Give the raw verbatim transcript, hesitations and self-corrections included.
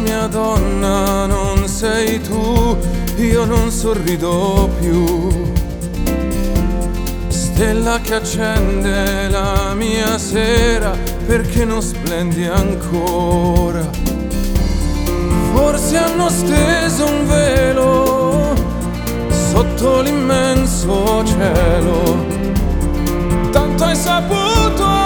mia donna non sei tu, io non sorrido più. Stella che accende la mia sera, perché non splendi ancora? Forse hanno steso un velo sotto l'immenso cielo, tanto hai saputo